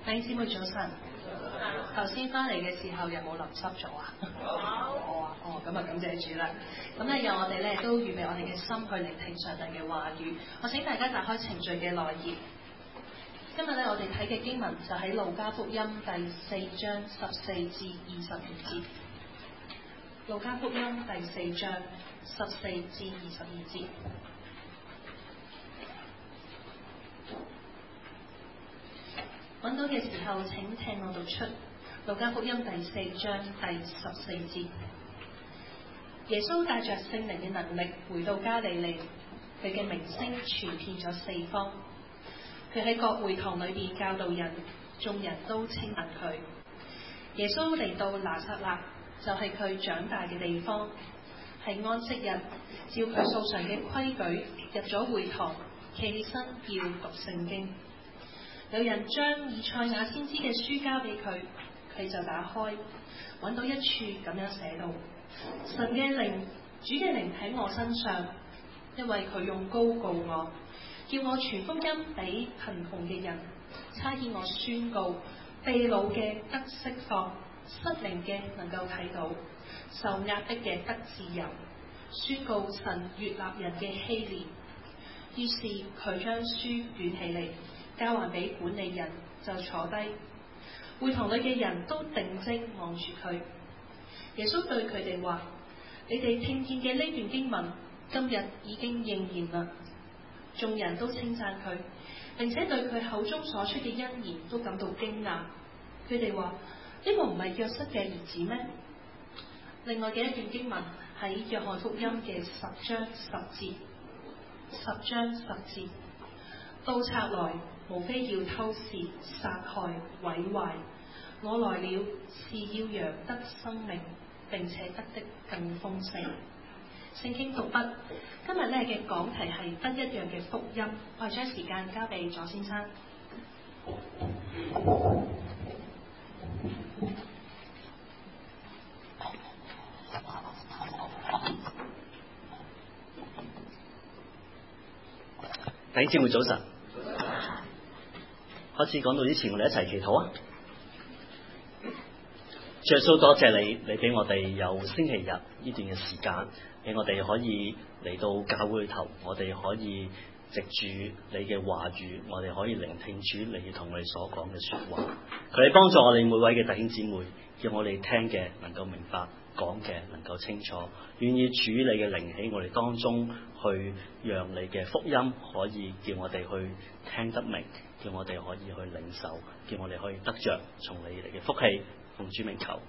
弟兄姊妹早晨，頭先翻嚟嘅時候有冇淋濕咗啊？咁啊感謝主啦。咁咧讓我哋咧都預備我哋嘅心去聆聽上帝嘅話語。我請大家打開程序嘅內頁。今日咧我哋睇嘅經文就喺路加福音第4章14至22節。路加福音第4章14至22節。揾到嘅時候請聽我讀出路加福音第4章第14節。耶穌帶着聖靈嘅能力回到加利利，佢嘅名聲傳遍咗四方。佢喺各會堂裏邊教導人，眾人都稱讚佢。耶穌嚟到拿撒勒，就係佢長大嘅地方。係安息日，照佢素常嘅規矩，入咗會堂，企起身要讀聖經。有人將以賽亞先知嘅書交俾佢，佢就打開，揾到一處咁樣寫道：神嘅靈，主嘅靈喺我身上，因為佢用膏膏我，叫我傳福音俾貧窮嘅人，差遣我宣告被擄嘅得釋放，失靈嘅能夠睇到，受壓迫嘅得自由，宣告神悅納人嘅禧年。於是佢將書捲起嚟，交還俾管理人，就坐低。會堂裏嘅人都定睛望住佢。耶穌對佢哋話：你哋聽見嘅呢段經文，今日已經應驗啦。眾人都稱讚佢，並且對佢口中所出嘅恩言都感到驚訝。佢哋話：呢個唔係約瑟嘅兒子咩？另外嘅一段經文喺約翰福音嘅10章10節。10章10節，盜賊來，無非要偷竊、殺害、毀壞。我來了，是要羊得生命，並且得的更豐盛。聖經讀畢。今日咧嘅講題係不一樣嘅福音。我哋將時間交俾左先生。 弟兄姊妹早晨。開始講道之前，我哋一齊祈禱啊！主耶穌，多謝你俾我哋有星期日呢段嘅時間，俾我哋可以嚟到教會裏頭，我哋可以藉住你嘅話語，我哋可以聆聽主你同我哋所講嘅說話。佢哋幫助我哋每位嘅弟兄姊妹，叫我哋聽嘅能夠明白，講嘅能夠清楚，願意主你嘅靈喺我哋當中，去讓你嘅福音可以叫我哋去聽得明，叫我哋可以去領受，叫我哋可以得着從你嚟嘅福氣。奉主名求。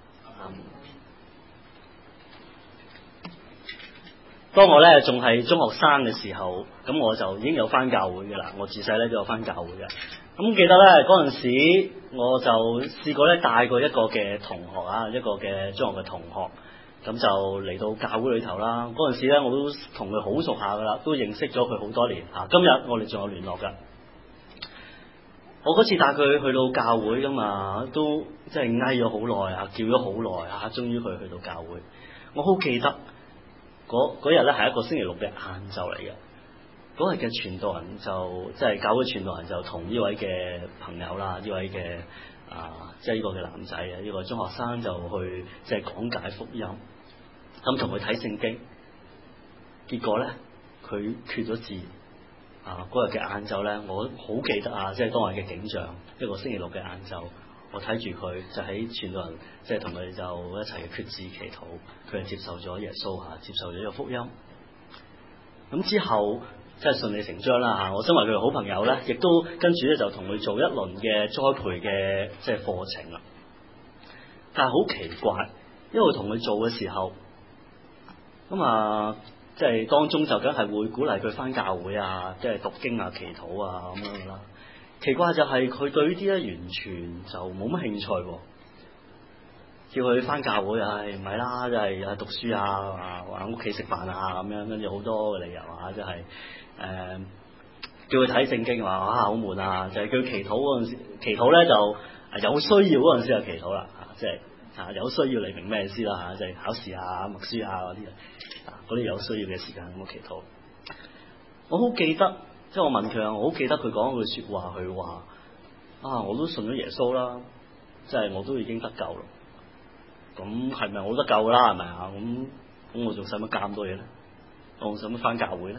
當我咧仲係中學生嘅時候，咁我就已經有返教會嘅啦。我自細咧都有返教會嘅。咁記得咧嗰陣時，我就試過咧帶過一個嘅同學啊，一個嘅中學嘅同學，咁就嚟到教會裏頭啦。嗰陣時咧我都同佢好熟下噶啦，都認識咗佢好多年嚇。今日我哋仲有聯絡噶。我嗰次帶佢去到教會噶嘛，都即係嗌咗好耐啊，叫咗好耐啊，終於佢去到教會。我好記得嗰日咧係一個星期六嘅晏晝嚟嘅。嗰日嘅傳道人就即係教會傳道人就同呢位嘅朋友啦，呢位嘅即係呢個嘅男仔啊，呢個中學生就去即係講解福音，咁同佢睇聖經。結果咧佢缺咗字。嗰日嘅晏晝咧，我好記得啊！即係當日嘅景象，一個星期六嘅晏晝，我睇住佢就喺傳道人，即係同佢哋就一齊決志祈禱，佢係接受咗耶穌嚇，接受咗呢個福音。咁之後即係順理成章啦嚇，我身為佢嘅好朋友咧，亦都跟住咧就同佢做一輪嘅栽培嘅即係課程啦。但係好奇怪，因為同佢做嘅時候，咁即係當中就梗係會鼓勵佢返教會啊，即係讀經啊、祈禱啊咁樣啦。奇怪就係佢對呢啲咧完全就冇乜興趣喎。叫佢返教會，唔係啦，即係讀書啊，或者屋企食飯啊咁樣，跟住好多嘅理由啊，即係叫佢睇聖經話好悶啊，就係叫佢祈禱嗰陣時，祈禱咧就有需要嗰陣時就祈禱啦，即係有需要你明咩意思啦嚇，即係考試啊、默書啊嗰啲有需要嘅時間咁祈禱。我好記得，即係我問佢啊，我好記得佢講一句説話，佢話我都信咗耶穌啦，即係我都已經得救啦。咁係咪我得救啦？係咪啊？咁我仲使乜搞咁多嘢咧？我使乜返教會咧？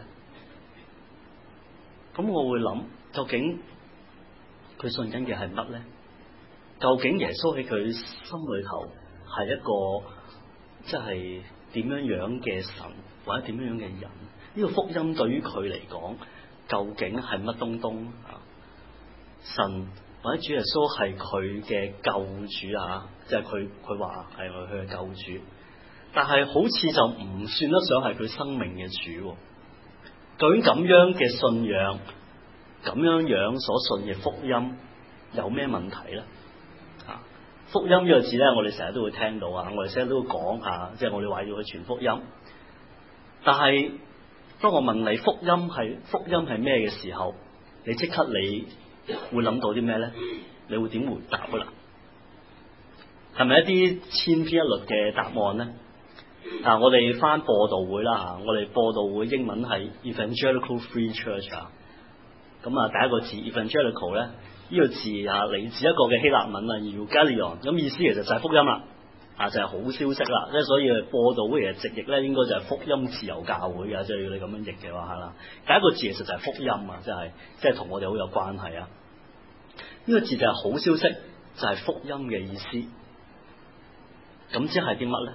咁我會諗，究竟佢信緊嘅係乜咧？究竟耶穌喺佢心裏頭係一個即係點樣樣嘅神，或者點樣樣嘅人？呢個福音對於佢嚟講，究竟係乜東東啊？神或者主耶穌係佢嘅救主啊，即係佢話係佢嘅救主，但係好似就唔算得上係佢生命嘅主。究竟咁樣嘅信仰，咁樣樣所信嘅福音有咩問題咧？福音呢個字咧，我哋成日都會聽到啊，我哋成日都會講下，即係我哋話要去傳福音。但係當我問你福音係咩嘅時候，你即刻你會諗到啲咩咧？你會點回答噶啦？係咪一啲千篇一律嘅答案咧？我哋返播道會啦，我哋播道會英文係 Evangelical Free Church 啊。咁啊，第一個字 Evangelical 咧，呢個字嚟自一個嘅希臘文Evangelion，咁意思其實就係福音啦，就係好消息啦。即係所以播道會嘅直譯咧，應該就係福音自由教會嘅，即係要你咁樣譯嘅話啦。第一個字其實就係福音啊，即係同我哋好有關係啊。呢個字就係好消息，就係福音嘅意思。咁即係啲乜咧？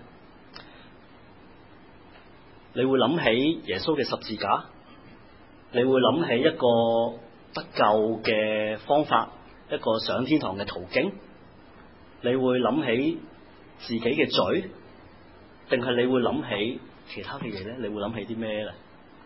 你會諗起耶穌嘅十字架，你會諗起一個得救嘅方法，一個上天堂嘅途徑，你會諗起自己嘅罪，定係你會諗起其他嘅嘢咧？你會諗起啲咩咧？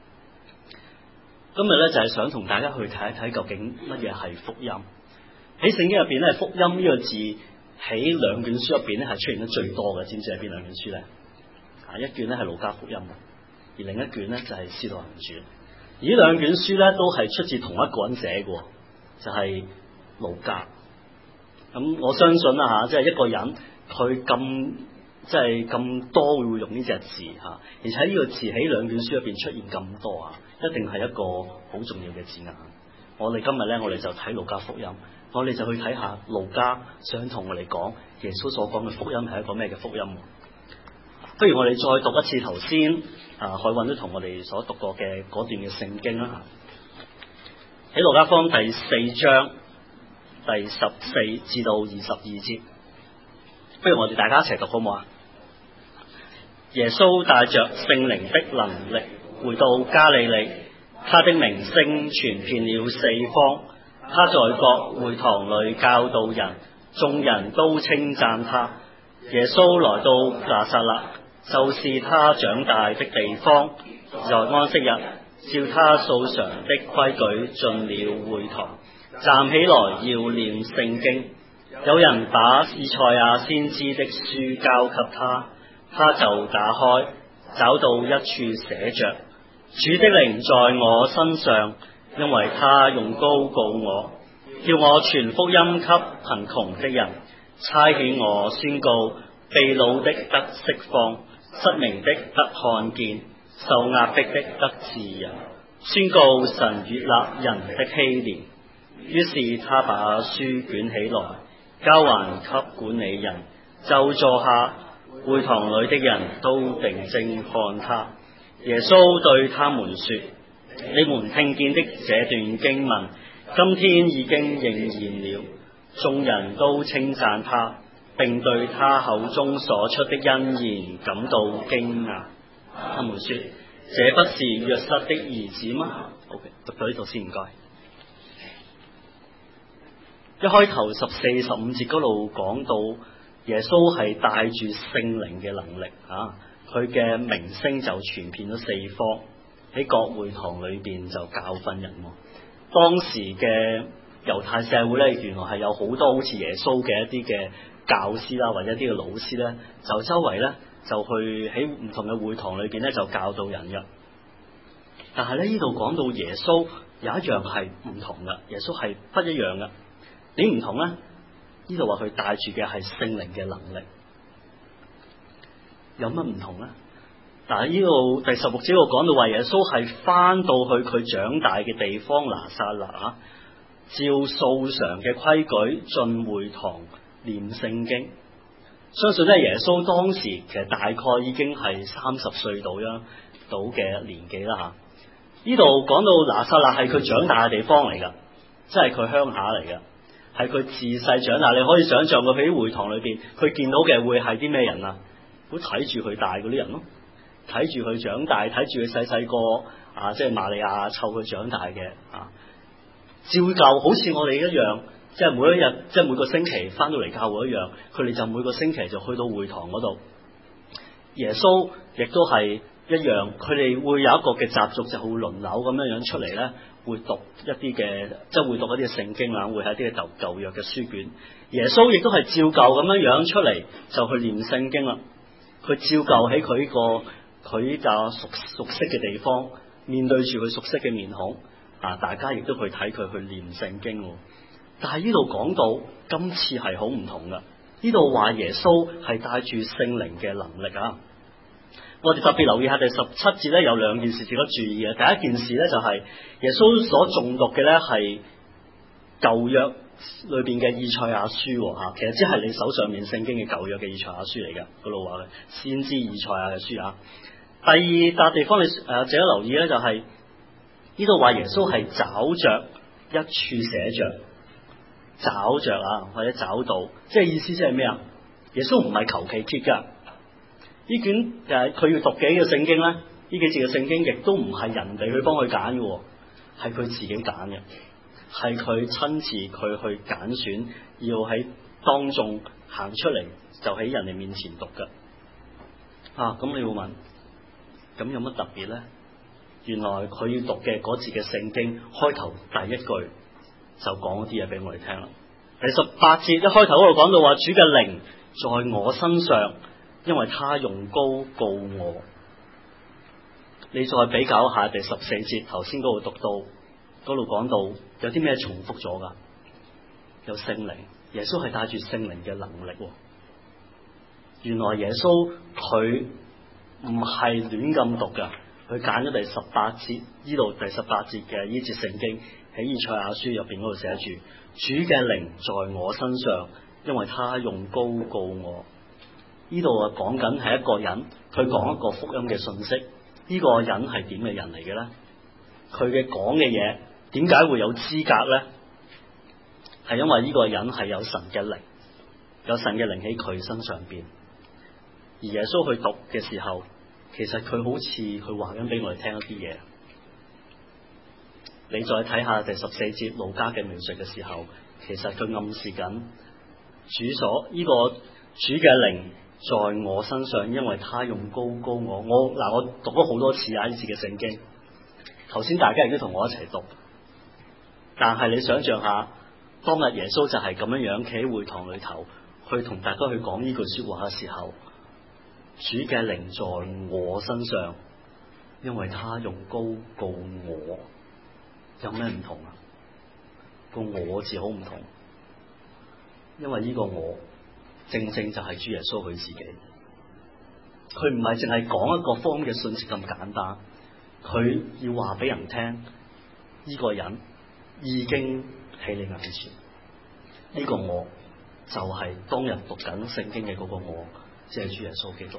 今日咧就係想同大家去睇一睇究竟乜嘢係福音。喺聖經入邊咧，福音呢個字喺兩卷書入邊咧係出現得最多嘅，知唔知係邊兩卷書咧？一卷咧係路加福音，而另一卷咧就係使徒行傳。而呢兩卷書咧都係出自同一個人寫嘅，就係路加。咁我相信啦即係一個人佢咁多會用呢隻字而且呢個字喺兩卷書入邊出現咁多一定係一個好重要嘅字眼。我哋今日咧，我哋就睇路加福音，我哋就去睇下路加想同我哋講耶穌所講嘅福音係一個咩嘅福音。不如我哋再讀一次頭先海韻都同我哋所讀過嘅嗰段嘅聖經啦。喺路加福音第4章第14至到22節，不如我哋大家一齊讀好唔好啊？耶穌帶着聖靈的能力回到加利利，他的名聲傳遍了四方，他在各會堂裏教導人，眾人都稱讚他。耶穌來到拿撒勒，就是他長大的地方，在安息日，照他素常的規矩進了會堂，站起來要念聖經。有人把以賽亞先知的書交給他，他就打開，找到一處寫着：主的靈在我身上，因為他用膏膏我，叫我傳福音給貧窮的人，差遣我宣告被擄的得釋放，失明的得看見，受壓迫的得自由，宣告神悅納人的禧年。於是他把書捲起來，交還給管理人，就坐下。會堂裏的人都定睛看他。耶穌對他們說：你們聽見的這段經文，今天已經應驗了。眾人都稱讚他，並對他口中所出的恩言感到驚訝。他們說：這不是約瑟的兒子嗎？ OK， 讀到呢度先，唔該。一開頭14、15節嗰度講到耶穌係帶住聖靈嘅能力佢嘅名聲就傳遍咗四方，喺各會堂裏邊就教訓人。當時嘅猶太社會咧，原來係有好多好似耶穌嘅一啲嘅教師啦，或者一啲嘅老師咧，就周圍咧就去喺唔同嘅會堂裏邊咧就教導人嘅。但係咧呢度講到耶穌有一樣係唔同嘅，耶穌係不一樣嘅。點唔同咧？呢度話佢帶住嘅係聖靈嘅能力，有乜唔同咧？但係呢度第16節度講到話耶穌係翻到去佢長大嘅地方拿撒勒， 照素常嘅規矩進會堂念聖經。相信咧耶穌當時其實大概已經係30歲到嘅年紀啦嚇。呢度講到拿撒勒係佢長大嘅地方嚟㗎，即係佢鄉下嚟㗎，係佢自細長大。你可以想象佢喺會堂裏邊，佢見到嘅會係啲咩人啊？會睇住佢大嗰啲人咯，睇住佢長大，睇住佢細細個啊，即係瑪利亞湊佢長大嘅啊。照舊好似我哋一樣，即係每一日，即係每個星期翻到嚟教會一樣，佢哋就每個星期就去到會堂嗰度。耶穌亦都係一樣，佢哋會有一個嘅習俗，就會輪流咁樣出嚟咧，會讀一啲嘅，即係會讀一啲嘅聖經啦，會喺啲嘅舊約嘅書卷。耶穌亦都係照舊咁樣出嚟，就去念聖經啦。佢照舊喺佢呢個熟悉嘅地方，面對住佢熟悉嘅面孔啊，大家亦都去睇佢去念聖經。但係呢度講到今次係好唔同噶，呢度話耶穌係帶住聖靈嘅能力啊。我哋特別留意下第17節咧，有兩件事值得注意嘅。第一件事咧就係耶穌所誦讀嘅咧係舊約裏邊嘅以賽亞書嚇，其實即係你手上面聖經嘅舊約嘅以賽亞書嚟嘅，嗰度話嘅先知以賽亞嘅書啊。第二笪地方你值得留意咧，就係呢度話耶穌係找着一處寫着，找着啊或者找到，即係意思即係咩啊？耶穌唔係求其揭噶，呢卷佢要讀嘅聖經咧，呢幾節嘅聖經亦都唔係人哋去幫佢揀嘅，係佢自己揀嘅。係佢親自佢去揀選，要喺當眾行出嚟，就喺人哋面前讀噶。咁你會問，咁有乜特別咧？原來佢要讀嘅嗰節嘅聖經開頭第一句就講啲嘢俾我哋聽啦。第18節一開頭嗰度講到話，主嘅靈在我身上，因為他用膏膏我。你再比較下第14節，頭先嗰度讀到。嗰度講到有啲咩重複咗噶？有聖靈，耶穌係帶住聖靈嘅能力。原來耶穌佢唔係亂咁讀噶，佢揀咗第18節，呢度第18節嘅呢節聖經喺以賽亞書入邊嗰度寫住：主嘅靈在我身上，因為他用膏膏我。呢度啊講緊係一個人，佢講一個福音嘅信息。呢個人係點嘅人嚟嘅咧？佢嘅講嘅嘢。點解會有資格咧？係因為呢個人係有神嘅靈，有神嘅靈喺佢身上邊。而耶穌去讀嘅時候，其實佢好似佢話緊俾我哋聽一啲嘢。你再睇下第14節路加嘅描述嘅時候，其實佢暗示緊主所呢個主嘅靈在我身上，因為他用膏膏我。我讀咗好多次呢次嘅聖經。頭先大家亦都同我一齊讀。但係你想象下，當日耶穌就係咁樣企喺會堂裏頭，去同大家去講呢句說話嘅時候，主嘅靈在我身上，因為他用膏膏我，有咩唔同啊？個我字好唔同，因為呢個我正正就係主耶穌佢自己，佢唔係淨係講一個福音嘅信息咁簡單，佢要話俾人聽呢個人已經喺你眼前，呢個我就係當日讀緊聖經嘅嗰個我，即係主耶穌基督。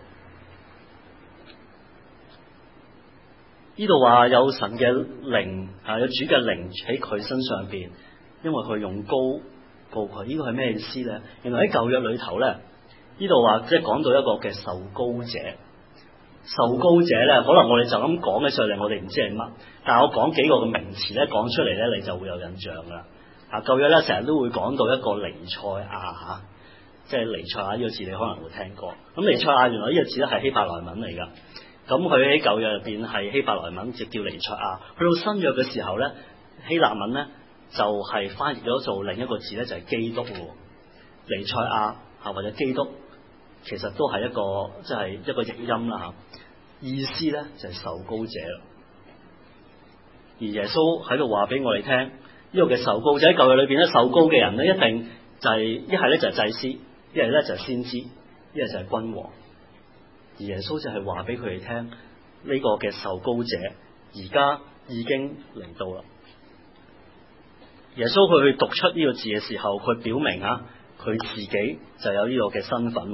呢度話有神嘅靈有主嘅靈喺佢身上邊，因為佢用膏膏佢。呢個係咩意思咧？原來喺舊約裏頭咧，呢度話即係講到一個嘅受膏者。受膏者咧，可能我哋就咁講起上嚟，我哋唔知係乜。但係我講幾個嘅名詞咧，講出嚟咧，你就會有印象噶啦。舊約咧成日都會講到一個彌賽亞即係彌賽亞呢個字，你可能會聽過。咁彌賽亞原來呢個字咧係希伯來文嚟噶。咁佢喺舊約入邊係希伯來文，直叫彌賽亞。去到新約嘅時候咧，希臘文咧就係翻譯咗做另一個字咧，就係基督。彌賽亞或者基督，其實都係一個即係一個譯音啦嚇。意思咧就係受膏者。而耶穌喺度話俾我哋聽，呢個嘅受膏者喺舊約裏邊咧，受膏嘅人咧一定就係一係咧就係祭司，一係咧就係先知，一係就係君王。而耶穌就係話俾佢哋聽，呢個嘅受膏者而家已經嚟到啦。 耶穌佢去讀出呢個字嘅時候，佢表明佢自己就有呢個嘅身份。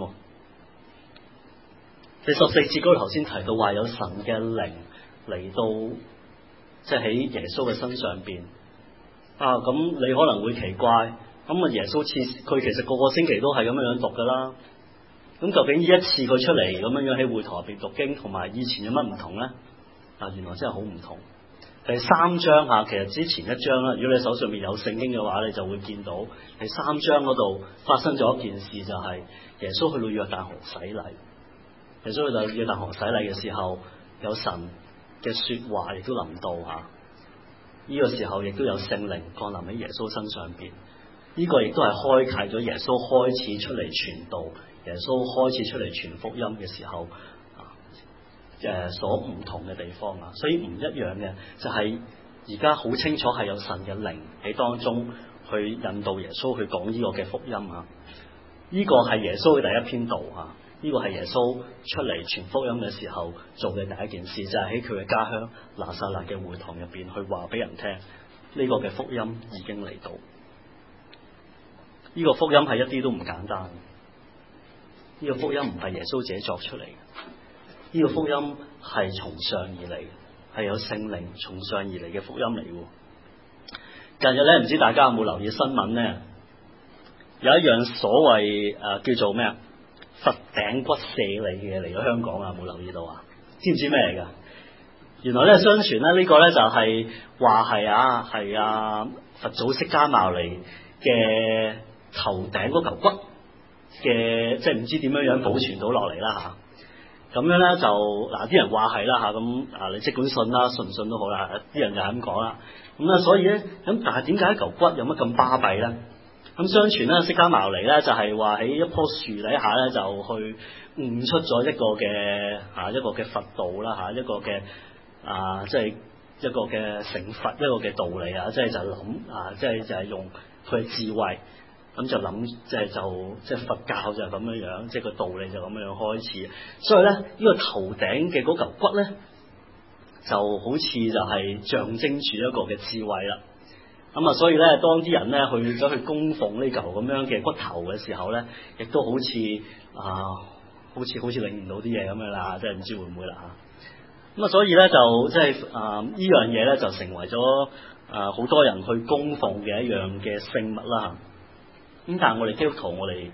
第14節嗰度頭先提到話有神嘅靈嚟到，即係喺耶穌嘅身上邊。咁你可能會奇怪，咁耶穌佢其實個個星期都係咁樣樣讀噶啦。咁究竟呢一次佢出嚟咁樣樣喺會堂入邊讀經，同埋以前有乜唔同咧？原來真係好唔同。第3章其實之前一章啦，如果你手上面有聖經嘅話，你就會見到第3章嗰度發生咗一件事，就係耶穌去到約旦河洗禮。耶穌去到約旦河洗禮嘅時候，有神嘅說話亦都臨到呢個時候亦都有聖靈降臨喺耶穌身上邊。呢個亦都係開啟咗耶穌開始出嚟傳道，耶穌開始出嚟傳福音嘅時候所唔同嘅地方。所以唔一樣嘅就係而家好清楚係有神嘅靈喺當中去引導耶穌去講呢個嘅福音。呢個係耶穌嘅第一篇道。呢個係耶穌出嚟傳福音嘅時候做嘅第一件事，就係喺佢嘅家鄉拿撒勒嘅會堂入邊去話俾人聽，呢個嘅福音已經嚟到。呢個福音係一啲都唔簡單，呢個福音唔係耶穌自己作出嚟，呢個福音係從上而嚟，係有聖靈從上而嚟嘅福音嚟。近日咧，唔知大家有冇留意新聞咧？有一樣所謂叫做咩佛頂骨舍利嘅嚟咗香港有冇留意到知唔知咩嚟噶？原來咧，相傳咧呢個咧就係話係佛祖釋迦牟尼嘅頭頂嗰嚿骨嘅，即係唔知點樣保存到落嚟啦。咁樣咧就啲人話係啦。咁你即管信啦，信唔信都好啦，啲人就係咁講啦。咁所以咧，咁但係點解一嚿骨有乜咁巴閉咧？咁相傳咧，釋迦牟尼咧就係話喺一棵樹底下咧就去悟出咗一個嘅佛道啦，一個嘅即係一個嘅成佛一個嘅道理即係就諗即係就係用佢嘅智慧，咁就諗即係佛教就係咁樣樣，即係個道理就咁樣樣開始。所以咧，呢個頭頂嘅嗰嚿骨咧，就好似就係象徵住一個嘅智慧啦。所以咧，當啲人咧去咗去供奉呢嚿咁樣嘅骨頭嘅時候咧，亦都好似領唔到啲嘢咁樣啦，即係唔知會唔會啦。所以咧就即係呢樣嘢咧就成為咗好多人去供奉嘅一樣嘅聖物啦。咁但係我哋基督徒，我哋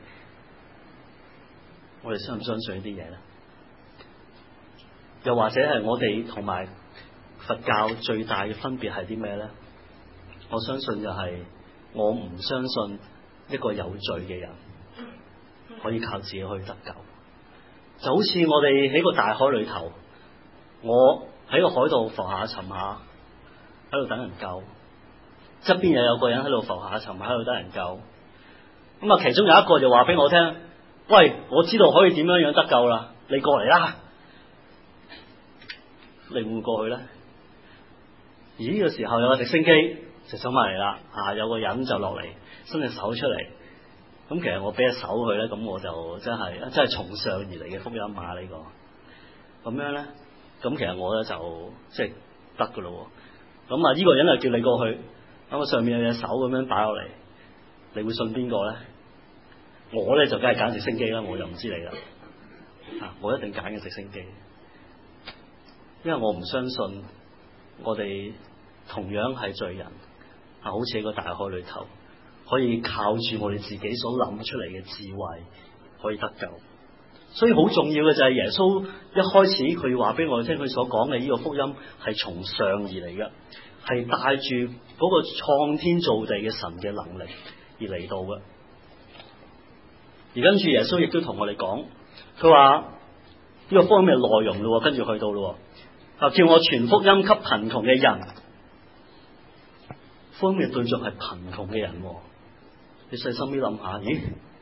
相唔相信呢啲嘢咧？又或者係我哋同埋佛教最大嘅分別係啲咩咧？我相信就係我唔相信一個有罪嘅人可以靠自己去得救，就好似我哋喺個大海裏頭，我喺個海度浮下沉下，喺度等人救，側邊又有個人喺度浮下沉下，喺度等人救。其中有一個就話俾我聽：喂，我知道可以點樣得救啦，你過嚟啦！你會唔會過去咧？而呢個時候有個直升機就走埋嚟啦，有個人就落嚟伸隻手出嚟。咁其實我俾隻手佢咧，咁我就真係從上而嚟嘅福音呢個。咁樣咧，咁其實我咧就即係得噶咯。咁呢個人就叫你過去，咁上面有隻手咁樣擺落嚟，你會信邊個咧？我咧就梗係揀直升機啦，我就唔知你啦。我一定揀嘅直升機，因為我唔相信我哋同樣係罪人。好似喺個大海裏頭，可以靠住我哋自己所諗出嚟嘅智慧可以得救。所以好重要嘅就係耶穌一開始佢話俾我哋聽，佢所講嘅呢個福音係從上而嚟嘅，係帶住嗰個創天造地嘅神嘅能力而嚟到嘅。而跟住耶穌亦都同我哋講，佢話呢個福音嘅內容咯，跟住去到咯，叫我傳福音給貧窮嘅人。福音嘅對象係貧窮嘅人，你細心啲諗下，咦？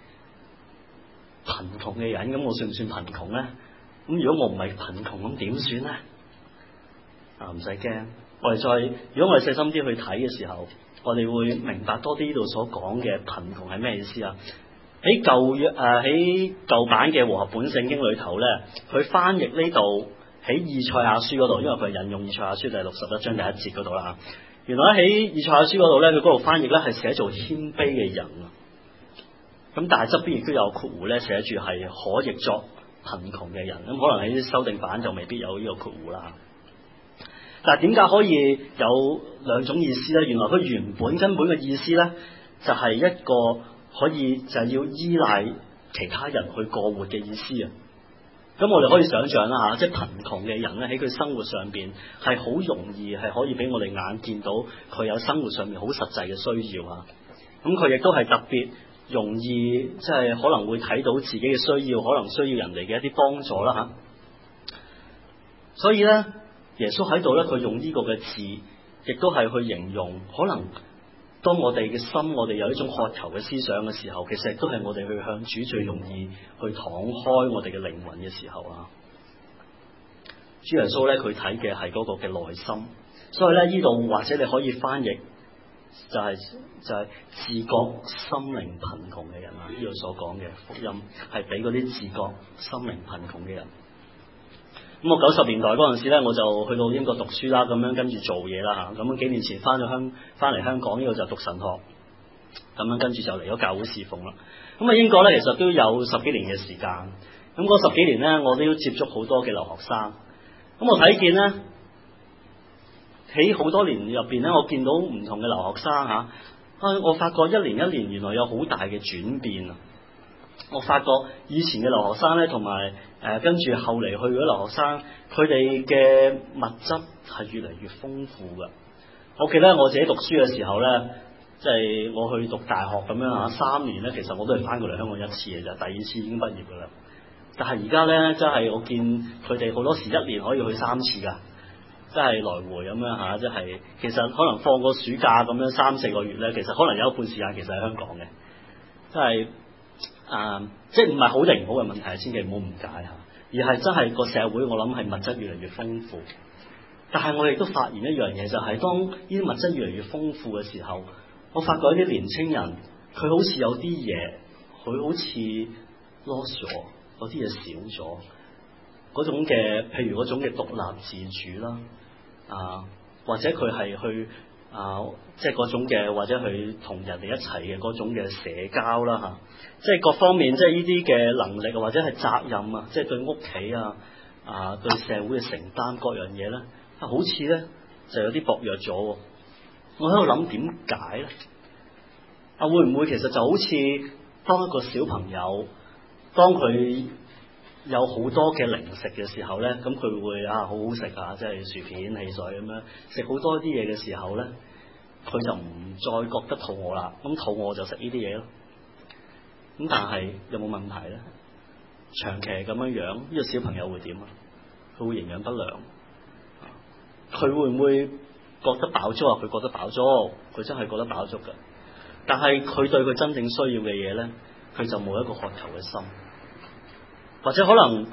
貧窮嘅人，咁我算唔算貧窮咧？咁如果我唔係貧窮，咁點算咧？唔使驚，如果我哋細心啲去睇嘅時候，我哋會明白多啲呢度所講嘅貧窮係咩意思啊？喺舊版嘅和合本聖經裏頭咧，佢翻譯呢度喺以賽亞書嗰度，因為佢引用以賽亞書第61章第1節嗰度啦。 原來喺以賽亞書嗰度咧，佢嗰度翻譯咧係寫做謙卑嘅人啊。咁但係側邊亦都有括弧咧，寫住係可譯作貧窮嘅人。咁可能喺修訂版就未必有呢個括弧啦。但係點解可以有兩種意思咧？原來佢原本根本嘅意思咧，就係一個可以就係要依賴其他人去過活嘅意思啊。咁我哋可以想象啦嚇，即係貧窮嘅人咧，喺佢生活上邊係好容易係可以俾我哋眼見到佢有生活上面好實際嘅需要啊。咁佢亦都係特別容易即係可能會睇到自己嘅需要，可能需要人哋嘅一啲幫助啦嚇。所以咧，耶穌喺度咧，佢用呢個嘅字，亦都係去形容可能當我哋嘅心，我哋有一種渴求嘅思想嘅時候，其實亦都係我哋去向主最容易去敞開我哋嘅靈魂嘅時候啊。主耶穌咧，佢睇嘅係嗰個嘅內心，所以咧呢度或者你可以翻譯就係自覺心靈貧窮嘅人啊。呢度所講嘅福音係俾嗰啲自覺心靈貧窮嘅人。咁我90年代嗰陣時咧，我就去到英國讀書啦，咁樣跟住做嘢啦嚇。咁樣幾年前翻嚟香港呢度就讀神學，咁樣跟住就嚟咗教會侍奉啦。咁啊英國咧其實都有10幾年嘅時間，咁嗰10幾年咧我都接觸好多嘅留學生。咁我睇見咧喺好多年入邊咧，我見到唔同嘅留學生嚇，我發覺一年一年原來有好大嘅轉變啊！我發覺以前嘅留學生咧，同埋跟住後嚟去嗰啲留學生，佢哋嘅物質係越嚟越豐富㗎。我記得我自己讀書嘅時候咧，即係我去讀大學咁樣嚇，3年咧，其實我都係翻過嚟香港1次嘅啫，第2次已經畢業㗎啦。但係而家咧，真係我見佢哋好多時1年可以去3次㗎，真係來回咁樣嚇，即係其實可能放個暑假咁樣3-4個月咧，其實可能有一半時間其實喺香港嘅，真係。即係唔係好定唔好嘅問題，千祈唔好誤解嚇，而係真係個社會，我諗係物質越嚟越豐富。但係我亦都發現一樣嘢，就係當呢啲物質越嚟越豐富嘅時候，我發覺一啲年青人佢好似有啲嘢，佢好似 lost 咗，有啲嘢少咗。嗰種嘅，譬如嗰種嘅獨立自主啦，或者佢係去。即係嗰種嘅，或者去同人哋一齊嘅嗰種嘅社交啦嚇，即係各方面，即係呢啲嘅能力或者係責任啊，即係對屋企對社會嘅承擔各樣嘢咧，好似咧就有啲薄弱咗。我喺度諗點解咧？會唔會其實就好似當一個小朋友，當佢有好多嘅零食嘅時候咧，咁佢會好好食啊，即係薯片、汽水咁樣食好多啲嘢嘅時候咧，佢就唔再覺得肚餓啦。咁肚餓就食呢啲嘢咯。咁但係有冇問題咧？長期係咁樣，呢個小朋友會點啊？佢會營養不良。佢會唔會覺得飽足啊？佢覺得飽足，佢真係覺得飽足㗎。但係佢對佢真正需要嘅嘢咧，佢就冇一個渴求嘅心。或者可能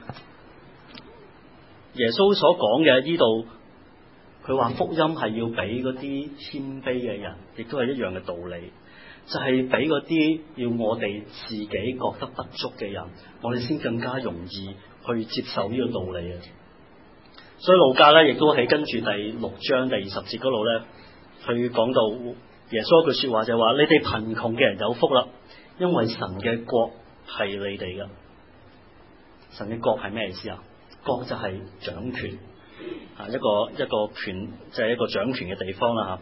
耶穌所講嘅呢度，佢話福音係要俾嗰啲謙卑嘅人，亦都係一樣嘅道理，就係俾嗰啲要我哋自己覺得不足嘅人，我哋先更加容易去接受呢個道理啊！所以路加咧，亦都喺跟住第6章第20節嗰度咧，去講到耶穌一句說話就係話：你哋貧窮嘅人有福啦，因為神嘅國係你哋噶。神嘅國係咩意思啊？國就係掌權一個權，即係一個掌權嘅地方啦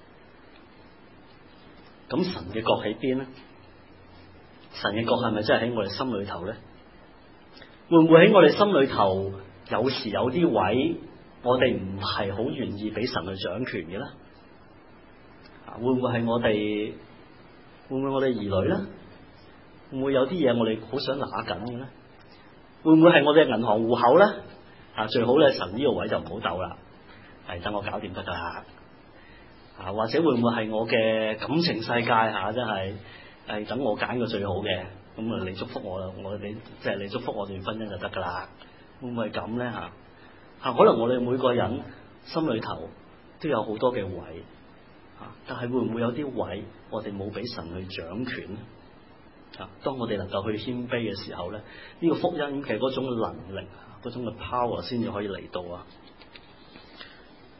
嚇。咁神嘅國喺邊咧？神嘅國係咪真係喺我哋心裏頭咧？會唔會喺我哋心裏頭有時有啲位，我哋唔係好願意俾神去掌權嘅咧？會唔會係我哋？會唔會我哋兒女咧？會唔會有啲嘢我哋好想拿緊嘅咧？會唔會係我哋嘅銀行戶口咧？最好咧，神呢個位就唔好鬥啦，等我搞掂得噶啦。或者會唔會係我嘅感情世界真係等我揀個最好嘅，咁你祝福我，你祝福我段婚姻就得噶啦。會唔會係咁咧？可能我哋每個人心裏頭都有好多嘅位，但係會唔會有啲位我哋冇俾神去掌權咧？當我哋能夠去謙卑嘅時候咧，呢個福音嘅嗰種能力、嗰種嘅 power 先至可以嚟到啊！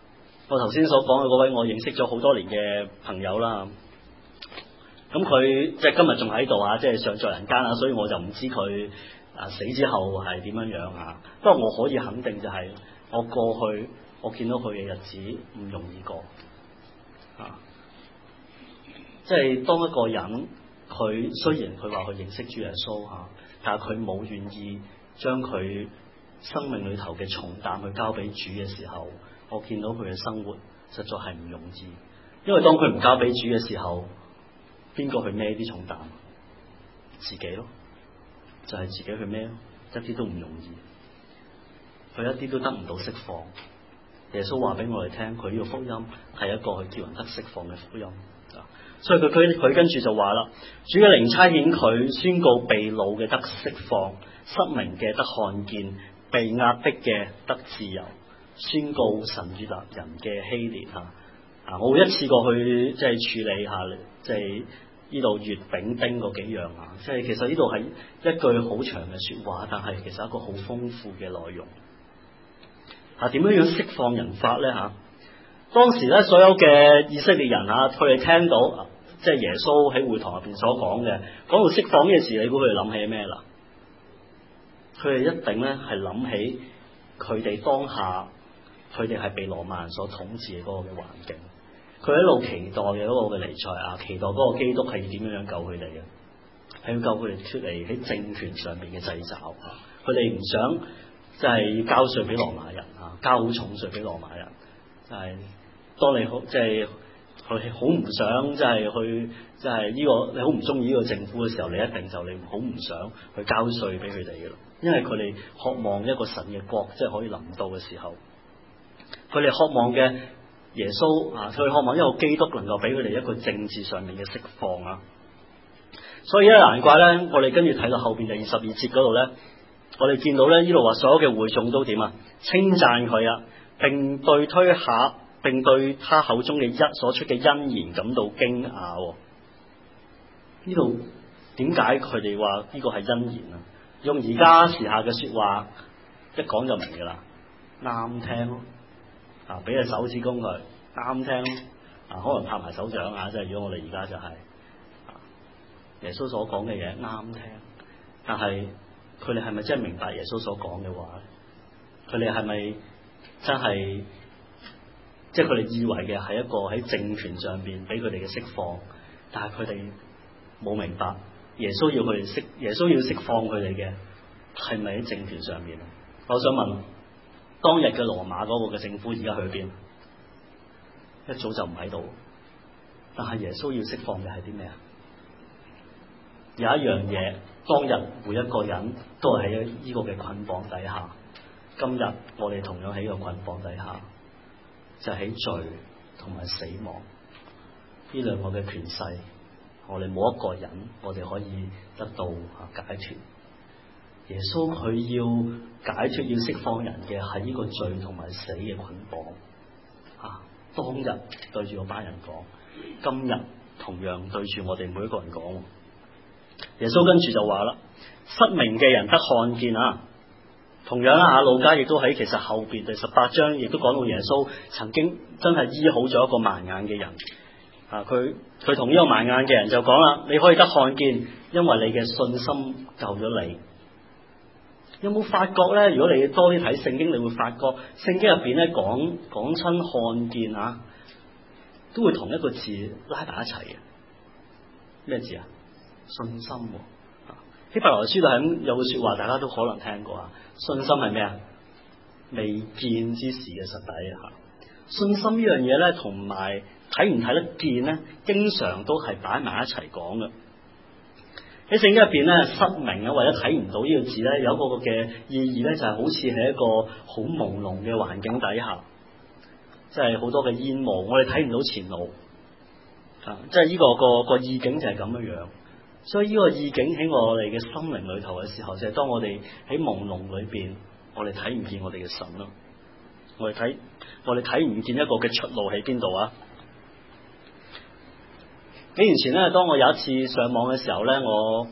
我頭先所講嘅嗰位我認識咗好多年嘅朋友啦。咁佢即係今日仲喺度啊，即係尚在人間啊，所以我就唔知佢死之後係點樣樣啊。不過我可以肯定就係我過去我見到佢嘅日子唔容易過啊。即係當一個人佢雖然佢話佢認識主耶穌嚇，但係佢冇願意將佢生命裏頭嘅重擔去交俾主嘅時候，我見到佢嘅生活實在係唔容易。因為當佢唔交俾主嘅時候，邊個去孭啲重擔？自己咯，就係自己去孭咯，一啲都唔容易。佢一啲都得唔到釋放。耶穌話俾我哋聽，佢呢個福音係一個去叫人得釋放嘅福音。所以佢跟住就話啦，主嘅靈差遣佢宣告被擄嘅得釋放，失明嘅得看見，被壓迫嘅得自由，宣告神悅納人嘅希烈嚇。我會一次過去即係處理下，即係呢度乙丙丁嗰幾樣啊。即係其實呢度係一句好長嘅説話，但係其實一個好豐富嘅內容。點樣釋放人法咧嚇？當時咧，所有嘅以色列人佢哋聽到即係耶穌喺會堂入邊所講嘅，講到釋放呢件事，你估佢哋諗起咩啦？佢哋一定咧係諗起佢哋當下，佢哋係被羅馬人所統治嘅嗰個嘅環境。佢喺度期待嘅嗰個嘅彌賽亞，期待嗰個基督係點樣救佢哋嘅，係要救佢哋脫離喺政權上邊嘅掣肘。佢哋唔想即係交稅俾羅馬人交好重稅俾羅馬人。就係當你好即係佢好唔想即係去即係呢個你好唔中意呢個政府嘅時候，你一定就你好唔想去交稅俾佢哋嘅咯。因為佢哋渴望一個神嘅國即係可以臨到嘅時候，佢哋渴望嘅耶穌佢渴望一個基督能夠俾佢哋一個政治上面嘅釋放啊。所以咧難怪咧，我哋跟住睇到後邊第22節嗰度咧，我哋見到咧呢度話所有嘅會眾都點啊？稱讚佢啊！並對他口中嘅所出嘅恩言感到驚訝。呢度點解佢哋話呢個係恩言啊？用而家時下嘅說話一講就明噶啦，啱聽咯。俾隻手指公佢，啱聽咯。可能拍埋手掌即係如果我哋而家就係耶穌所講嘅嘢啱聽，但係佢哋係咪真係明白耶穌所講嘅話咧？佢哋係咪真係即係佢哋以為嘅係一個喺政權上邊俾佢哋嘅釋放，但係佢哋冇明白耶穌要釋放佢哋嘅係咪喺政權上面？我想問，當日嘅羅馬嗰個嘅政府而家去邊？一早就唔喺度。但係耶穌要釋放嘅係啲咩啊？有一樣嘢，當日每一個人都係喺呢個嘅捆綁底下。今日我哋同樣喺呢個捆綁底下，就喺罪同埋死亡呢兩個嘅權勢，我哋冇一個人我哋可以得到解脫。耶穌佢要解脫要釋放人嘅係呢個罪同埋死嘅捆綁。當日對住嗰班人講，今日同樣對住我哋每一個人講。耶穌跟住就話啦，失明嘅人得看見啊。同樣路加亦都喺其實後邊第18章亦都講到耶穌曾經真係醫好咗一個盲眼嘅人。佢同呢個盲眼嘅人就講啦，你可以得看見，因為你嘅信心救咗你。有冇發覺咧？如果你多啲睇聖經，你會發覺聖經入邊咧講親看見都會同一個字拉埋一齊嘅。咩字啊？信心。希伯來書度係有句說話，大家都可能聽過信心係咩啊？未見之事嘅實底。信心呢樣嘢咧，同埋睇唔睇得見咧，經常都係擺埋一齊講嘅。喺聖經入邊咧，失明或者睇唔到呢個字咧，有一個嘅意義咧，就係好似喺一個好朦朧嘅環境底下，即係好多嘅煙霧，我哋睇唔到前路。即係呢個意境就係咁樣樣。所以呢個意境喺我哋嘅心靈裏頭嘅時候，就係當我哋喺朦朧裏邊，我哋睇唔見我哋嘅神咯。我哋睇唔見一個嘅出路喺邊度啊？幾年前咧，當我有一次上網嘅時候咧，我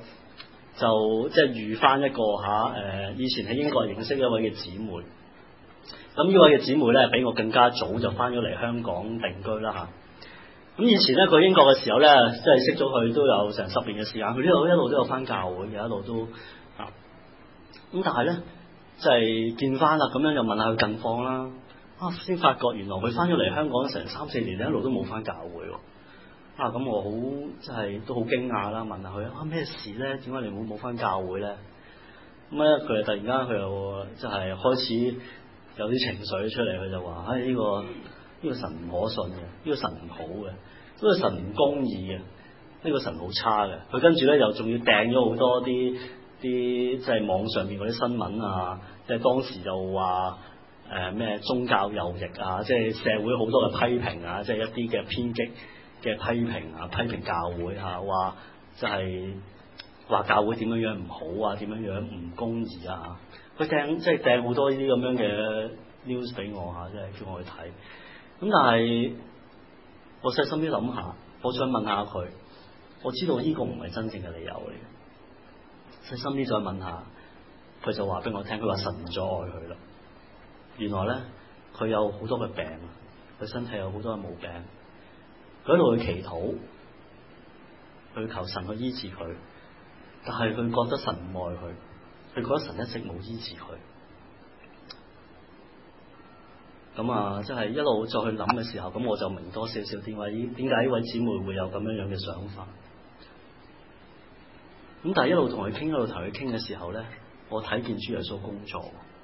就即係遇翻一個以前喺英國認識一位嘅姊妹。 咁呢位嘅姊妹咧，比我更加早就翻咗嚟香港定居啦嚇。咁以前咧，佢英國嘅時候咧，即係識咗佢都有成10年嘅時間，佢呢度一路都有翻教會嘅，一路都啊。咁但係咧，即係見翻啦，咁樣就問下佢近況啦。先發覺原來佢翻咗嚟香港成3-4年，一路都冇翻教會喎。咁我好即係都好驚訝啦，問下佢咩事咧？點解你冇翻教會咧？咁咧佢突然間佢又即係開始有啲情緒出嚟，佢就話：呢個神唔可信嘅，呢個神唔好嘅，呢個神唔公義嘅，呢個神好差嘅。佢跟住咧又仲要掟咗好多啲即係網上面嗰啲新聞啊，即係當時就話咩宗教右翼啊，即係社會好多嘅批評啊，即係一啲嘅偏激嘅批評啊，批評教會嚇，話就係話教會點樣唔好啊，點樣唔公義啊。佢掟好多呢啲咁樣嘅 news 俾我嚇，即係叫我去睇。咁但係我細心啲諗下，我想問下佢，我知道呢個唔係真正嘅理由嚟嘅。細心啲再問下，佢就話俾我聽，佢話神唔再愛佢啦。原來咧佢有好多嘅病，佢身體有好多嘅毛病，佢喺度去祈禱，去求神去醫治佢，但係佢覺得神唔愛佢，佢覺得神一直冇醫治佢。咁即係一路再去諗嘅時候，咁我就明多少少點解呢位姊妹會有咁樣嘅想法。咁但係一路同佢傾嘅時候咧，我睇見主耶穌工作。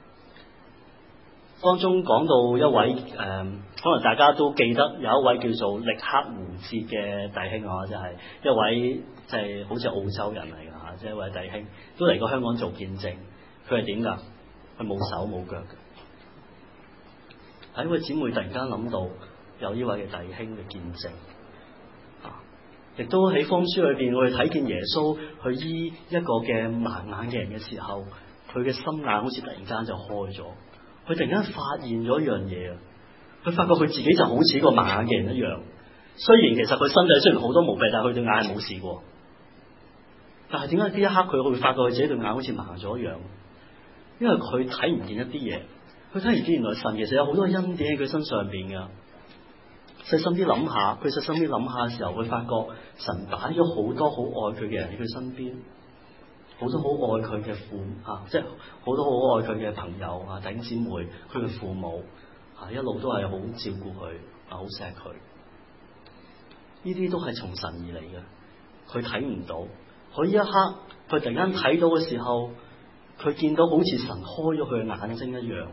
當中講到一位可能大家都記得有一位叫做力克胡哲嘅弟兄啊，就係一位即係好似澳洲人嚟㗎嚇，即係一位弟兄都嚟過香港做見證。佢係點㗎？佢冇手冇腳嘅。喺呢位姊妹突然間諗到有呢位嘅弟兄嘅見證，亦都喺福音書裏邊，我哋睇見耶穌去醫一個嘅盲眼嘅人嘅時候，佢嘅心眼好似突然間就開咗。佢突然間發現咗一樣嘢啊！佢發覺佢自己就好似個盲眼嘅人一樣。雖然其實佢身體雖然好多毛病，但係佢對眼係冇事過。但係點解呢一刻佢會發覺佢自己對眼好似盲咗一樣？因為佢睇唔見一啲嘢，佢睇唔見原來神其實有好多恩典喺佢身上邊㗎。細心啲諗下，佢細心啲諗下嘅時候，會發覺神擺咗好多好愛佢嘅人喺佢身邊。好多好愛佢嘅即係好多好愛佢嘅朋友啊、弟兄姊妹，佢嘅父母一路都係好照顧佢好錫佢。呢啲都係從神而嚟嘅，佢睇唔到。佢呢一刻佢突然間睇到嘅時候，佢見到好似神開咗佢嘅眼睛一樣。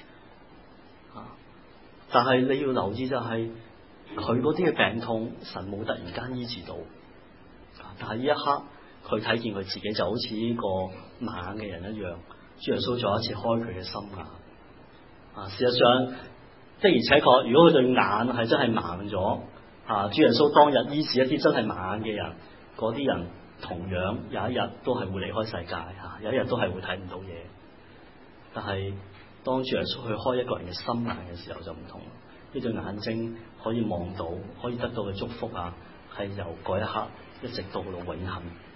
但係你要留意就係佢嗰啲嘅病痛，神冇突然間醫治到。但係呢一刻，佢睇見佢自己就好似呢個盲嘅人一樣，主耶穌再一次開佢嘅心眼。事實上的而且確，如果佢對眼係真係盲咗，主耶穌當日醫治一啲真係盲眼嘅人，嗰啲人同樣有一日都係會離開世界，有一日都係會睇唔到嘢。但係當主耶穌去開一個人嘅心眼嘅時候就唔同，呢對眼睛可以望到，可以得到嘅祝福係由嗰一刻一直到永恆。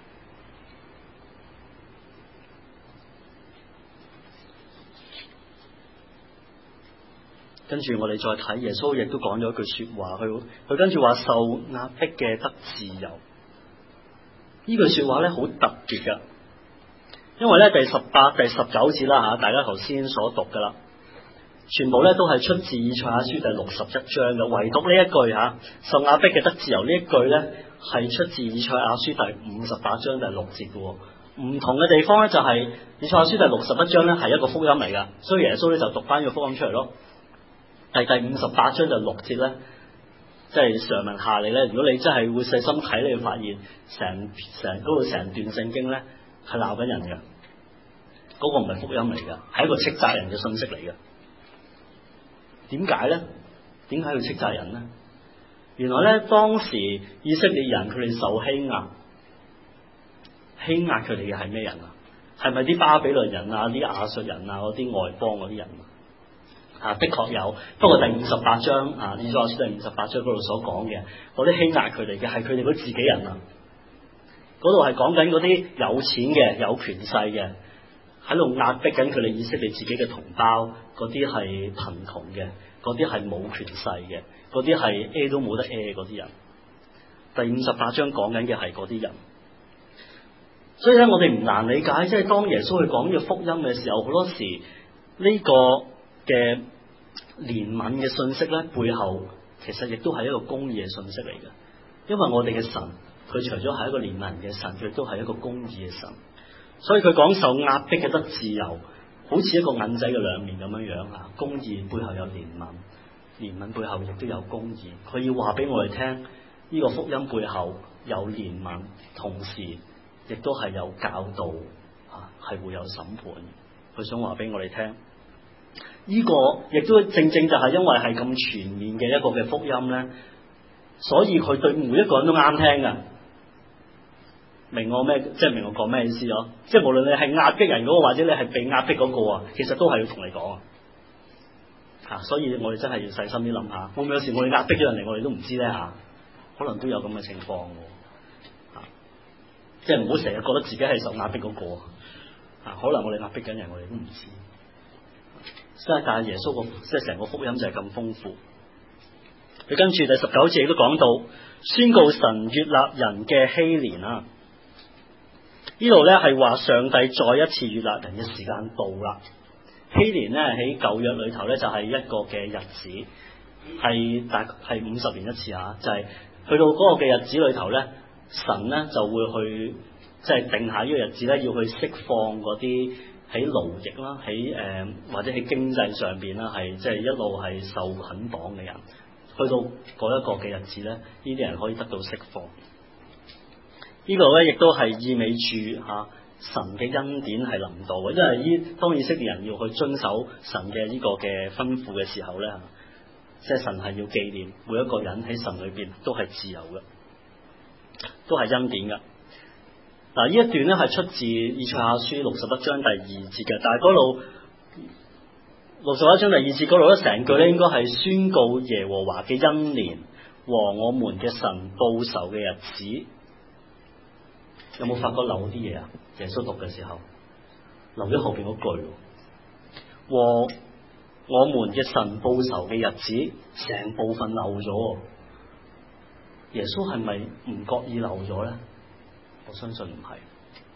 跟住我哋再睇耶穌亦都講咗一句說話，佢跟住話受壓迫嘅得自由。呢句說話咧好特別噶，因為咧第18、第19節啦大家頭先所讀噶啦，全部咧都係出自以賽亞書第61章嘅，唯獨呢一句受壓迫嘅得自由呢一句咧係出自以賽亞書第58章第6節嘅。唔同嘅地方咧就係以賽亞書第61章咧係一個福音嚟噶，所以耶穌咧就讀翻個福音出嚟咯。第58章就6節咧，即係上文下理咧。如果你真係會細心睇，你會發現成段聖經咧係鬧緊人嘅，嗰個唔係福音嚟嘅，係一個斥責人嘅信息嚟嘅。點解咧？點解要斥責人咧？原來咧當時以色列人佢哋受欺壓佢哋嘅係咩人啊？係咪啲巴比倫人啊、啲亞述人啊、嗰啲外邦嗰啲人的確有，不過第58章以賽亞書第58章嗰度所講嘅嗰啲欺壓佢哋嘅係佢哋嗰自己人啊。嗰度係講緊嗰啲有錢嘅、有權勢嘅， 喺度壓迫緊佢哋以色列自己嘅同胞，嗰啲係貧窮嘅，嗰啲係冇權勢嘅，嗰啲係都冇得嗰啲人。第58章講緊嘅係嗰啲人。所以咧，我哋唔難理解，即係當耶穌去講呢個福音嘅時候，好多時呢個嘅憐憫嘅信息咧，背後其實亦都係一個公義嘅信息嚟嘅。因為我哋嘅神，佢除咗係一個憐憫人嘅神，佢亦都係一個公義嘅神。所以佢講受壓迫嘅得自由，好似一個銀仔嘅兩面咁樣樣啊！公義背後有憐憫，憐憫背後亦都有公義。佢要話俾我哋聽，呢個福音背後有憐憫，同時亦都係有教導啊，係會有審判。佢想話俾我哋聽，呢個亦都正正就係因為係咁全面嘅一個嘅福音咧，所以佢對每一個人都啱聽㗎。明我咩？即係明我講咩意思咯？即係無論你係壓迫人嗰個，或者你係被壓迫嗰個啊，其實都係要同你講啊！所以我哋真係要細心啲諗下，會唔會有時我哋壓迫咗人嚟，我哋都唔知咧嚇？可能都有咁嘅情況喎。即係唔好成日覺得自己係受壓迫嗰個啊！可能我哋壓迫緊人，我哋都唔知。但係耶穌個即係成個福音就係咁豐富。佢跟住第19節亦都講到，宣告神悅納人嘅禧年啊！呢度咧係話上帝再一次悅納人嘅時間到啦。禧年咧喺舊約裏頭咧就係一個嘅日子，係大概係50年一次嚇，就係去到嗰個嘅日子裏頭咧，神咧就會去即係定下呢個日子咧，要去釋放嗰啲喺勞役啦，喺或者喺經濟上邊啦，係即係一路係受捆綁嘅人，去到嗰一個嘅日子咧，呢啲人可以得到釋放。呢個咧亦都係意味住神嘅恩典係臨到嘅，因為當以色列人要去遵守神嘅呢個嘅吩咐嘅時候咧，即係神係要紀念每一個人喺神裏邊都係自由嘅，都係恩典嘅。嗱，呢一段咧係出自以賽亞書61章第2節嘅，但係嗰度61章第2節嗰度咧成句咧應該係宣告耶和華嘅恩年和我們嘅神報仇嘅日子。有冇發覺漏啲嘢啊？耶穌讀嘅時候漏咗後邊嗰句，和我們嘅神報仇嘅日子，成部分漏咗。耶穌係咪唔覺意漏咗咧？我相信唔係。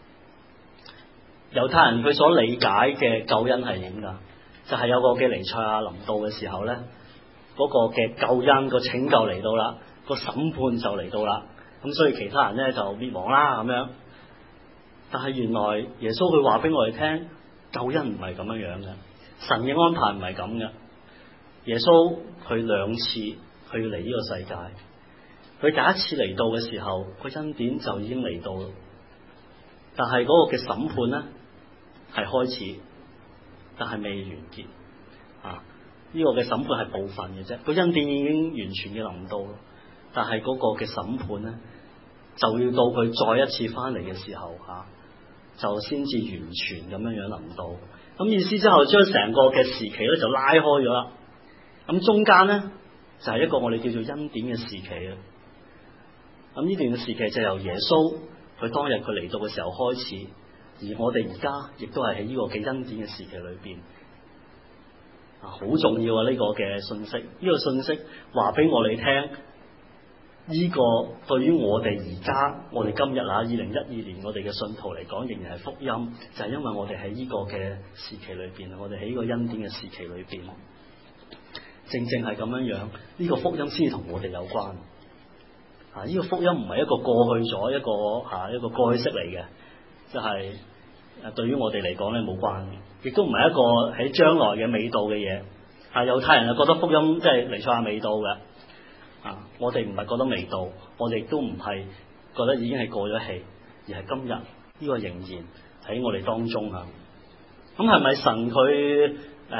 猶太人佢所理解嘅救恩係點噶？就係有個嘅彌賽亞臨到嘅時候咧，嗰個嘅救恩個拯救嚟到啦，個審判就嚟到啦。咁所以其他人咧就滅亡啦咁樣，但係原來耶穌佢話俾我哋聽，救恩唔係咁樣樣嘅，神嘅安排唔係咁嘅。耶穌佢兩次去嚟呢個世界，佢第一次嚟到嘅時候，個恩典就已經嚟到啦，但係嗰個嘅審判咧係開始，但係未完結啊！呢個嘅審判係部分嘅啫，個恩典已經完全嘅臨到啦。但係嗰個嘅審判咧，就要到佢再一次翻嚟嘅時候就先至完全咁樣樣臨到。咁意思之後，將成個嘅時期咧就拉開咗啦。咁中間咧就係一個我哋叫做恩典嘅時期啊。咁呢段嘅時期就由耶穌佢當日佢嚟到嘅時候開始，而我哋而家亦都係喺呢個嘅恩典嘅時期裏邊好重要啊！呢個嘅信息，呢個信息話俾我哋聽。呢個對於我哋而家，我哋今日2012年我哋嘅信徒嚟講，仍然係福音，就係因為我哋喺呢個嘅時期裏邊，我哋喺呢個恩典嘅時期裏邊，正正係咁樣樣，呢個福音先至同我哋有關。呢個福音唔係一個過去咗一個過去式嚟嘅，就係對於我哋嚟講咧冇關，亦都唔係一個喺將來嘅未到嘅嘢。猶太人就覺得福音即係彌賽亞未到嘅。我哋唔係覺得未到，我哋亦都唔係覺得已經係過咗氣，而係今日呢個仍然喺我哋當中啊！咁係咪神佢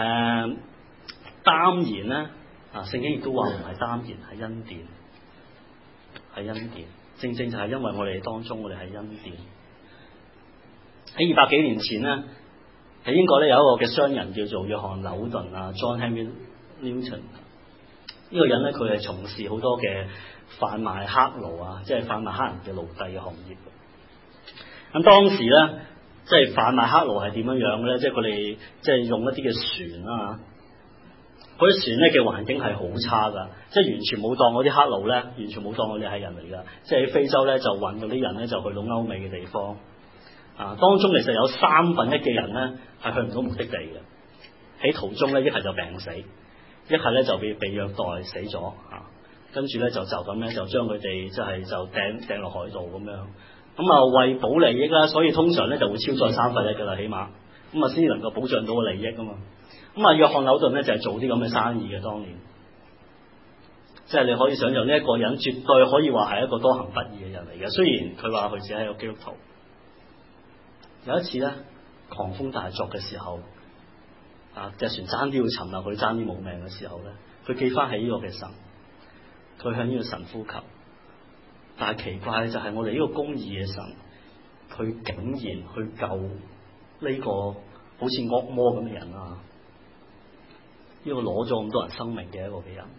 耽延咧？聖經亦都話唔係耽延，係恩典，係恩典。正正就係因為我哋當中，我哋係恩典。喺200幾年前咧，喺英國咧有一個嘅商人叫做約翰紐頓John Henry Newton。呢個人咧，佢係從事好多嘅販賣黑奴即係販賣黑人嘅奴隸嘅行業。咁當時咧， 即係販賣黑奴係點樣樣嘅咧？即係佢哋即係用一啲嘅船啦，嗰啲船咧嘅環境係好差㗎，即係完全冇當嗰啲黑奴咧，完全冇當嗰啲係人嚟㗎。即係喺非洲咧就運嗰啲人咧就去到歐美嘅地方，當中其實有1/3嘅人咧係去唔到目的地嘅，喺途中咧一係就病死，一係咧就被虐待死咗，跟住咧就咁咧就將佢哋即係就掟落海度咁樣。咁為保利益啦，所以通常咧就會超載1/3㗎啦，起碼咁先能夠保障到個利益啊嘛。咁約翰紐頓咧就係做啲咁嘅生意嘅，當年即係你可以想象呢一個人絕對可以話係一個多行不義嘅人嚟嘅。雖然佢話佢只係一個基督徒，有一次咧狂風大作嘅時候，隻船爭啲要沉啦，佢爭啲冇命嘅時候咧，佢記翻起呢個嘅神，佢向呢個神呼求。但係奇怪嘅就係我哋呢個公義嘅神，佢竟然去救呢個好似惡魔咁嘅人啊！呢個攞咗咁多人生命嘅一個嘅人，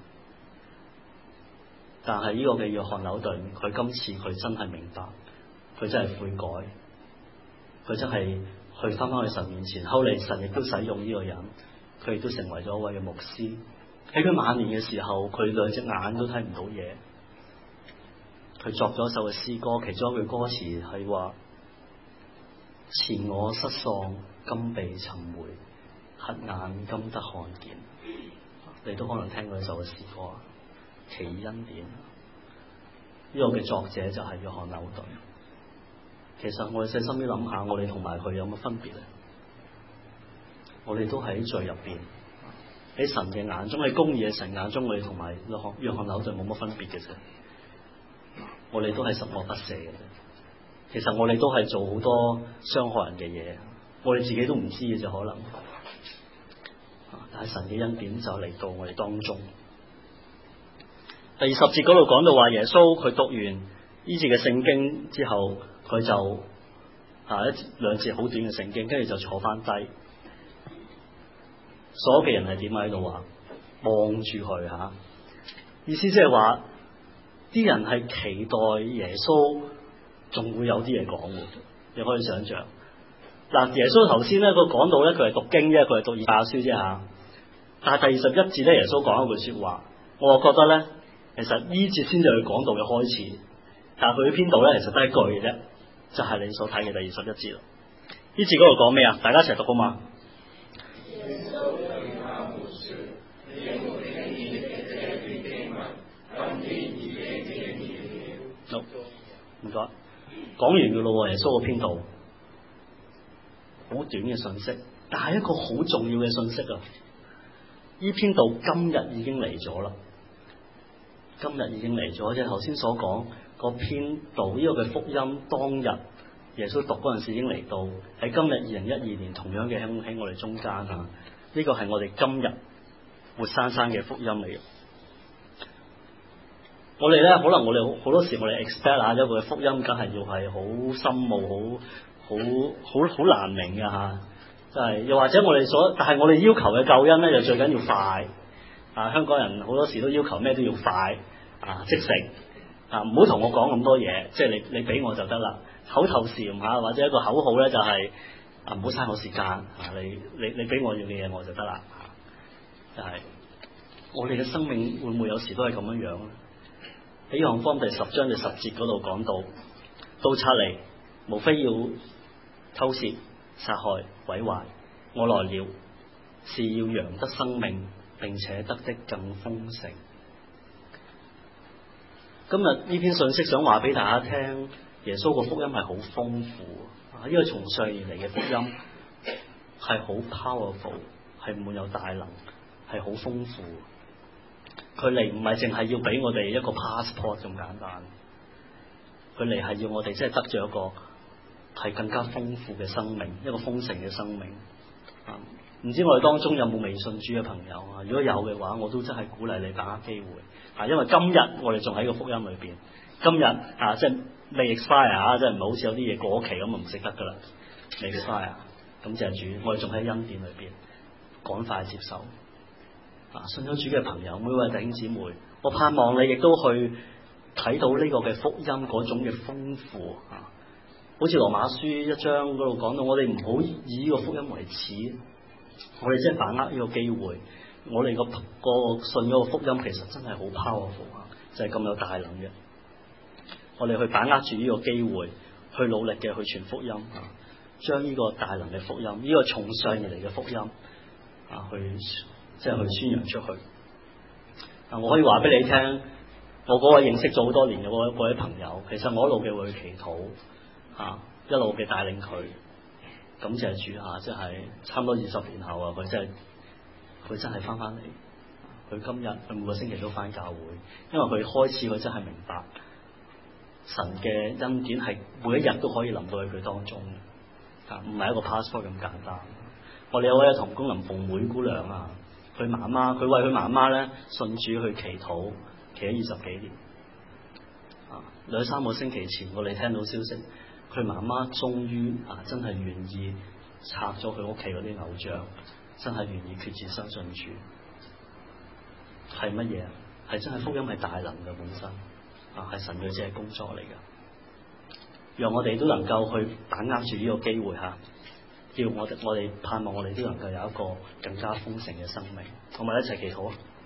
但係呢個嘅約翰紐頓，佢今次佢真係明白，佢真係悔改，佢真係去翻去神面前。後嚟神亦都使用呢個人，佢亦都成為咗一位嘅牧師。喺佢晚年嘅時候，佢2隻眼都睇唔到嘢。佢作咗一首嘅詩歌，其中一句歌詞係話：前我失喪，今被尋回，黑眼今得看見。你都可能聽過呢首嘅詩歌啊，奇異恩典。呢個嘅作者就係約翰紐頓。其實我哋細心啲諗下，我哋同埋佢有乜分別咧？我哋都喺罪入邊，喺神嘅眼中，喺公義嘅神眼中，我哋同埋約翰紐頓冇乜分別嘅啫。我哋都係十惡不赦嘅啫。其實我哋都係做好多傷害人嘅嘢，我哋自己都唔知嘅啫，可能。但係神嘅恩典就嚟到我哋當中。第20節嗰度講到話，耶穌佢讀完呢節嘅聖經之後，佢就2節好短嘅聖經，跟住就坐翻低。所有嘅人係點喺度話望住佢吓，意思即係話啲人係期待耶穌仲會有啲嘢講嘅。你可以想象嗱，耶穌頭先咧佢講到咧，佢係讀經啫，佢係讀以賽亞書啫吓。但係第21節咧，耶穌講一句說話，我覺得咧，其實呢節先至係佢講道嘅開始。但係佢嘅篇道咧，其實得一句嘅啫，就係你所睇嘅第21節啦。呢節嗰度講咩啊？大家一齊讀好嘛？好，唔該。講完嘅咯，耶穌嘅篇道好短嘅信息，但係一個好重要嘅信息啊！呢篇道今日已經嚟咗啦，今日已經嚟咗，即係頭先所講個篇道呢個嘅福音，當日耶穌讀嗰陣時已經嚟到，喺今日2012年同樣嘅喺我哋中間啊！呢個係我哋今日活生生嘅福音嚟嘅。我哋咧，可能我哋好多時我哋 expect 一個嘅福音，梗係要係好深奧、好難明嘅吓。就係又或者我哋但係我哋要求嘅救恩咧，就最緊要快香港人好多時都要求咩都要快即食唔好同我講咁多嘢，即係你俾我就得啦。口頭禪或者一個口號咧，就係唔好嘥我時間你俾我要嘅嘢我就得啦。就係我哋嘅生命會唔會有時都係咁樣樣咧？喺約翰福音第10章第10節嗰度講到，盜賊嚟，無非要偷竊、殺害、毀壞。我來了，是要羊得生命，並且得的更豐盛。今日呢篇信息想話俾大家聽，耶穌個福音係好豐富，呢個從上而嚟嘅福音係好 powerful， 係滿有大能，係好豐富。佢嚟唔係淨係要俾我哋一個 passport 咁簡單，佢嚟係要我哋即係得咗一個係更加豐富嘅生命，一個豐盛嘅生命。唔知我哋當中有冇未信主嘅朋友啊？如果有嘅話，我都真係鼓勵你把握機會因為今日我哋仲喺個福音裏邊，今日即係未 expire 即係唔係好似有啲嘢過期咁唔食得噶啦，未 expire。感謝主，我哋仲喺恩典裏邊，趕快接受。信咗主嘅朋友，每位弟兄姊妹，我盼望你亦都去睇到呢個嘅福音嗰種嘅豐富好似羅馬書1章嗰度講到，我哋唔好以呢個福音為恥，我哋即係把握呢個機會，我哋個信嗰個福音其實真係好 powerful 啊，就係咁有大能嘅。我哋去把握住呢個機會，去努力嘅去傳福音啊，將呢個大能嘅福音，呢個從上而嚟嘅福音啊，去宣揚出去。啊，我可以話俾你聽，我嗰位認識咗好多年嘅嗰位朋友，其實我一路嘅會去祈禱啊，一路嘅帶領佢，感謝主啊！即係差唔多20年後啊，佢真係翻嚟。佢今日佢每個星期都翻教會，因為佢開始佢真係明白神嘅恩典係每一日都可以臨到喺佢當中啊，唔係一個 passport 咁簡單。我哋有位同工林鳳妹姑娘啊，佢為佢媽媽咧信主去祈禱，祈咗20幾年啊。2-3個星期前，我哋聽到消息，佢媽媽終於真係願意拆咗佢屋企嗰啲偶像，真係願意決志相信主。係乜嘢？係真係福音係大能嘅本身啊，係神佢自己工作嚟嘅。讓我哋都能夠去把握住呢個機會嚇，叫我哋盼望我哋都能夠有一個更加豐盛嘅生命。我哋一齊祈禱啊！